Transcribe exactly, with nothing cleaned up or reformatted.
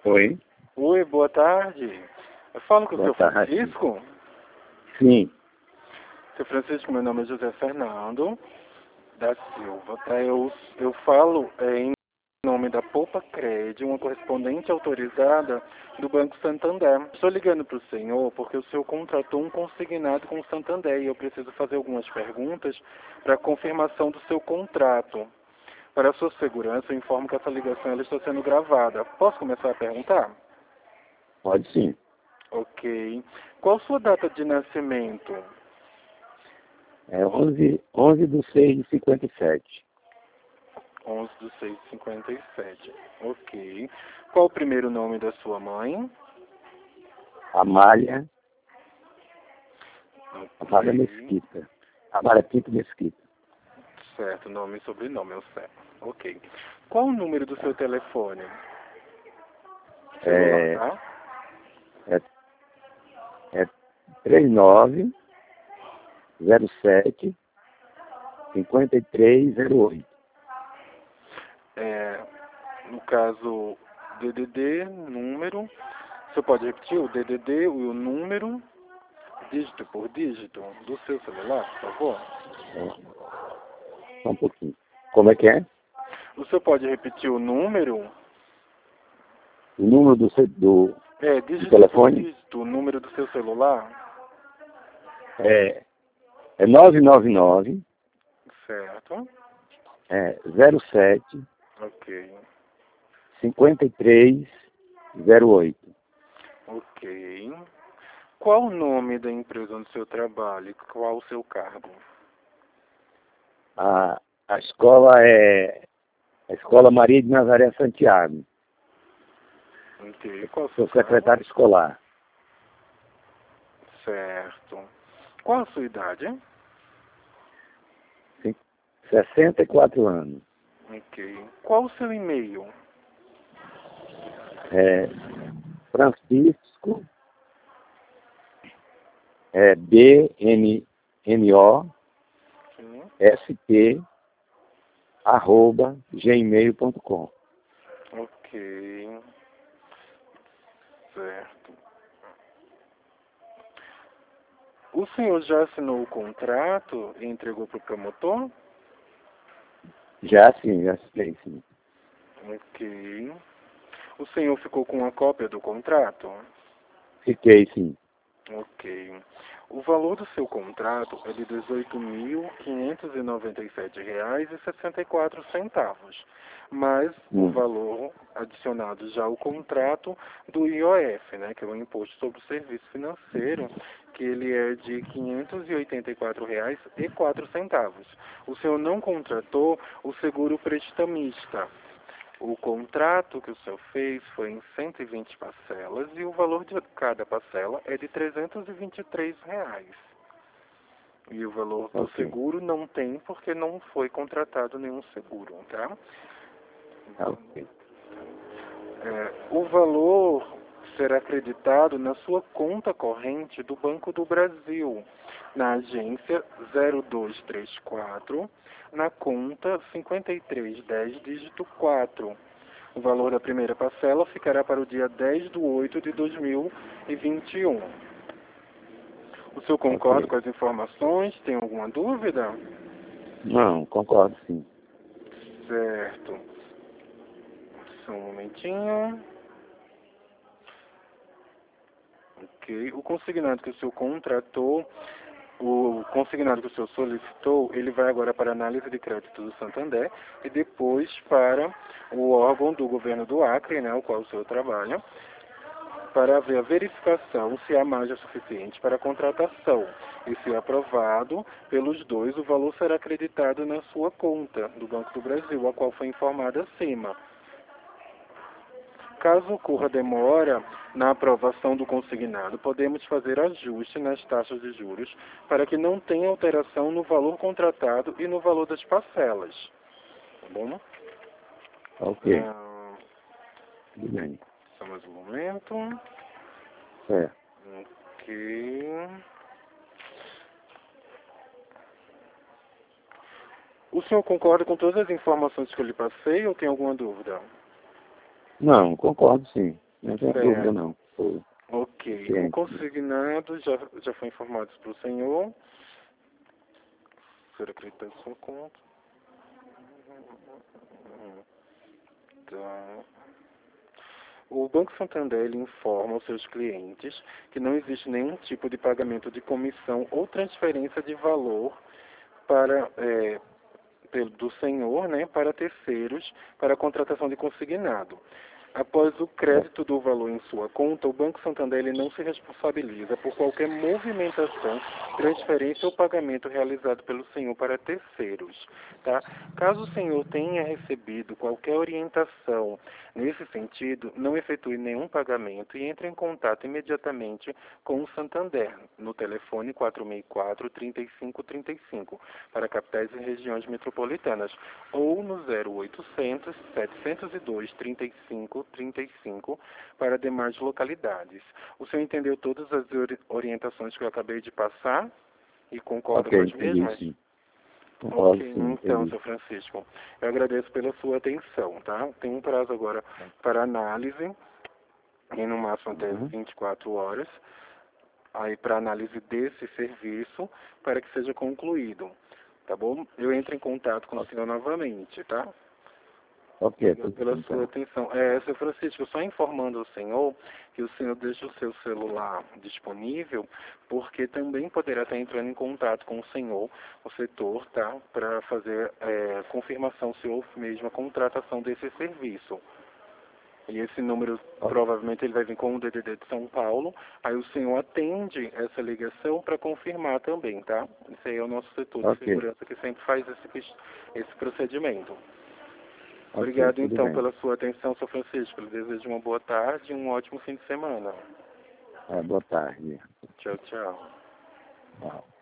Oi. Oi, boa tarde. Eu falo com o Boa seu tarde. Francisco? Sim. Seu Francisco, meu nome é José Fernando da Silva, tá? Eu, eu falo é, em nome da Poupa Cred, uma correspondente autorizada do Banco Santander. Estou ligando para o senhor porque o senhor contratou um consignado com o Santander e eu preciso fazer algumas perguntas para confirmação do seu contrato. Para a sua segurança, eu informo que essa ligação ela está sendo gravada. Posso começar a perguntar? Pode sim. Ok. Qual sua data de nascimento? É onze, onze do seis de cinquenta e sete. onze de seis de cinquenta e sete. Ok. Qual o primeiro nome da sua mãe? Amália. Ok. Amália Mesquita. Amália Pinto Mesquita. Certo, nome e sobrenome, eu sei. Ok. Qual o número do seu telefone? Celular, É, tá? é, é trinta e nove, zero sete, cinquenta e três zero oito. É, no caso, D D D, número. Você pode repetir o D D D e o número, dígito por dígito, do seu celular, por favor? Só um pouquinho. Como é que é? O senhor pode repetir o número? O número do, ce- do, É, do dígito por telefone dígito, o número do seu celular? é, é nove nove nove, Certo. é, zero sete, Ok. cinquenta e três zero oito. Ok. Qual o nome da empresa onde o senhor trabalha e qual o seu cargo? A, a escola é a Escola Maria de Nazaré Santiago. Ok. Qual o seu Sou cargo? secretário escolar. Certo. Qual a sua idade? Sim, sessenta e quatro anos. Ok. Qual o seu e-mail? É, Francisco é, B N N O Sim. S P arroba gmail ponto com. Ok. Certo. O senhor já assinou o contrato e entregou para o promotor? Já sim, já sei, sim. Ok. O senhor ficou com uma cópia do contrato? Fiquei, sim. Ok. O valor do seu contrato é de dezoito mil quinhentos e noventa e sete reais e sessenta e quatro centavos, mais o Hum. valor adicionado já ao contrato do I O F, né, que é o Imposto sobre o Serviço Financeiro, que ele é de quinhentos e oitenta e quatro reais e quatro centavos. O senhor não contratou o seguro prestamista. O contrato que o senhor fez foi em cento e vinte parcelas e o valor de cada parcela é de trezentos e vinte e três reais. E o valor do Ok. seguro não tem porque não foi contratado nenhum seguro, tá? Ok. É, o valor será acreditado na sua conta corrente do Banco do Brasil, na agência zero dois três quatro, na conta cinquenta e três dez, dígito quatro. O valor da primeira parcela ficará para o dia dez de oito de dois mil e vinte e um. O senhor concorda Ok. com as informações? Tem alguma dúvida? Não, concordo, sim. Certo. Só um momentinho. Ok. O consignado que o senhor contratou, o consignado que o senhor solicitou, ele vai agora para a análise de crédito do Santander e depois para o órgão do governo do Acre, né, o qual o senhor trabalha, para ver a verificação se há margem suficiente para a contratação. E se aprovado pelos dois, o valor será acreditado na sua conta do Banco do Brasil, a qual foi informada acima. Caso ocorra demora na aprovação do consignado, podemos fazer ajuste nas taxas de juros para que não tenha alteração no valor contratado e no valor das parcelas. Tá bom? Ok. Ah, Tudo bem. só mais um momento. É. Ok. O senhor concorda com todas as informações que eu lhe passei ou tem alguma dúvida? Não, concordo, sim. Não tem Certo. dúvida, não. Foi. Ok. Sim. O consignado já, já foi informado para o senhor. O senhor acredita na sua conta? Tá. O Banco Santander ele informa aos seus clientes que não existe nenhum tipo de pagamento de comissão ou transferência de valor para é, pelo- do senhor, né, para terceiros para a contratação de consignado. Após o crédito do valor em sua conta, o Banco Santander ele não se responsabiliza por qualquer movimentação, transferência ou pagamento realizado pelo senhor para terceiros. Tá? Caso o senhor tenha recebido qualquer orientação nesse sentido, não efetue nenhum pagamento e entre em contato imediatamente com o Santander no telefone quatro seis quatro, três cinco três cinco para capitais e regiões metropolitanas ou no zero oitocentos, setecentos e dois, trinta e cinco, trinta e cinco para demais localidades. O senhor entendeu todas as ori- orientações que eu acabei de passar e concorda Ok, com as entendi, mesmas? sim. Concordo, Ok, sim, então, entendi. senhor Francisco, eu agradeço pela sua atenção, tá? Tem um prazo agora para análise, em no máximo até Uhum. vinte e quatro horas, aí para análise desse serviço, para que seja concluído, tá bom? Eu entro em contato com o senhor novamente, tá? Ok, Obrigado tudo pela bem, sua então. atenção. É, senhor Francisco, só informando ao senhor que o senhor deixa o seu celular disponível, porque também poderá estar entrando em contato com o senhor, o setor, tá? Para fazer é, confirmação se houve mesmo a contratação desse serviço. E esse número, Ok. provavelmente, ele vai vir com o D D D de São Paulo. Aí o senhor atende essa ligação para confirmar também, tá? Esse aí é o nosso setor de Ok, segurança que sempre faz esse, esse procedimento. ok, Obrigado, tudo então, bem. pela sua atenção, senhor Francisco. Eu desejo uma boa tarde e um ótimo fim de semana. É, boa tarde. Tchau, tchau. Tchau.